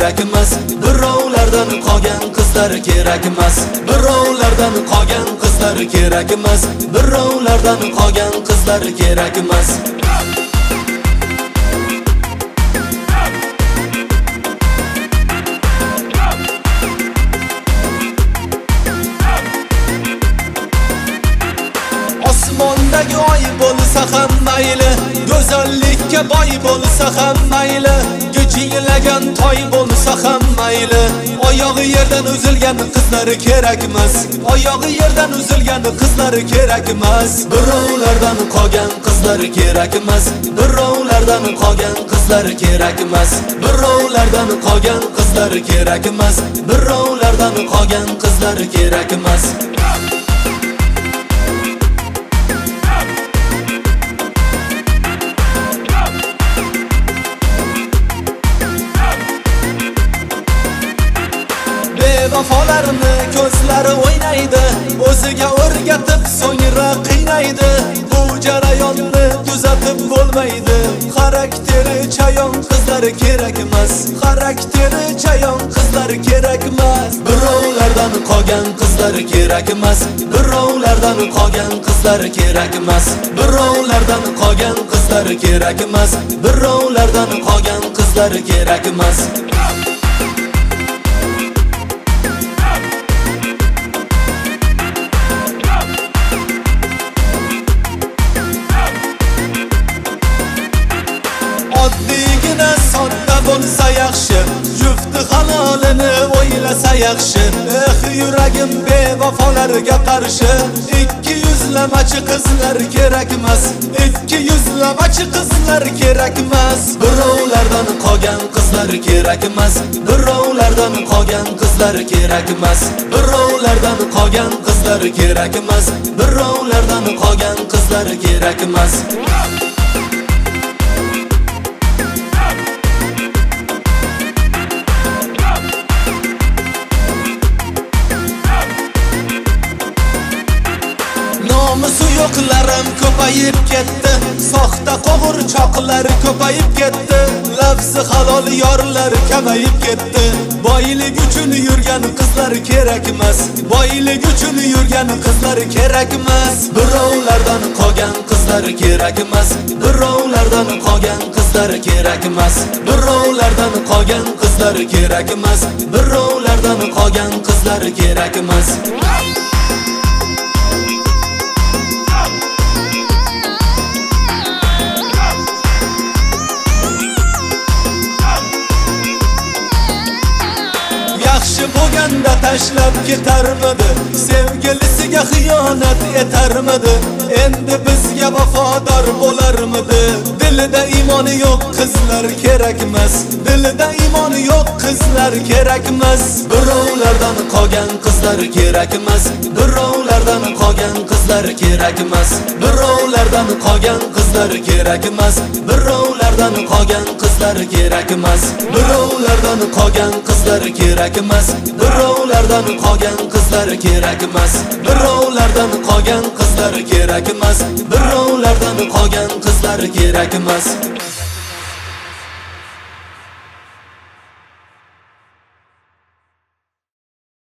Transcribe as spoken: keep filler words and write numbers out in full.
kerak emas. Birovlardan qolgan qizlar kerak emas. Birovlardan qolgan qizlar kerak emas. Birovlardan qolgan qizlar kerak emas. Osmondagi oy bo'lsa ham mayli, go'zallikka boy bo'lsa ham mayli, gijinglagan toy bo'lsa ham mayli, oyog'i yerdan uzilgan qizlar kerak emas. Oyog'i yerdan uzilgan qizlar kerak emas. Birovlardan qolgan qizlar kerak emas. Birovlardan qolgan qizlar kerak emas. Birovlardan qolgan qizlar kerak emas. Birovlardan qolgan qizlar kerak emas. Vafolarni ko'zlari o'ynaydi, o'ziga o'rgatib so'ngra qiynaydi. Bu jarayonni tuzatib bo'lmaydi. Xarakteri chayon qizlar kerak emas. Xarakteri chayon qizlar kerak emas. Birovlardan qolgan qizlar kerak emas. Birovlardan qolgan qizlar kerak emas. Birovlardan qolgan qizlar kerak emas. Birovlardan qolgan qizlar kerak emas. Oddiygina sodda bo'lsa yaxshi, jufti halolini o'ylasa yaxshi. Eh, yuragim bevafolarga qarshi, ikki yuzlamachi qizlar kerak emas. Ikki yuzlamachi qizlar kerak emas. Birovlardan qolgan qizlar kerak emas. Birovlardan qolgan qizlar kerak emas. Birovlardan qolgan qizlar kerak emas. Birovlardan qolgan qizlar kerak emas. Nomusi yo'qlarim ko'payib ketdi, soxta qo'g'irchoqlar ko'payib ketdi, lafzi halol yorlar kamayib ketdi. Boylik uchun yurgan qizlar kerak emas. Boylik uchun yurgan qizlar kerak emas. Birovlardan qolgan qizlar kerak emas. Birovlardan qolgan qizlar kerak emas. Birovlardan qolgan qizlar kerak emas. Birovlardan qolgan qizlar kerak emas. Yaxshi bo'lganda tashlab ketarmidi, sevgilisiga xiyonat etarmidi, endi bizga vafodor bo'larmidi? Dilida iymoni yo'q qizlar kerak emas. Dilida iymoni yo'q qizlar kerak emas. Birovlardan qolgan qizlar kerak emas. Birovlardan qolgan qizlar kerak emas. Birovlardan qolgan qizlar kerak emas. Birovlardan qolgan qizlar kerak emas. Birovlardan qolgan qizlar kerak emas. Birovlardan qolgan qizlar kerak emas. Birovlardan qolgan qizlar kerak emas. Birovlardan qolgan qizlar kerak emas.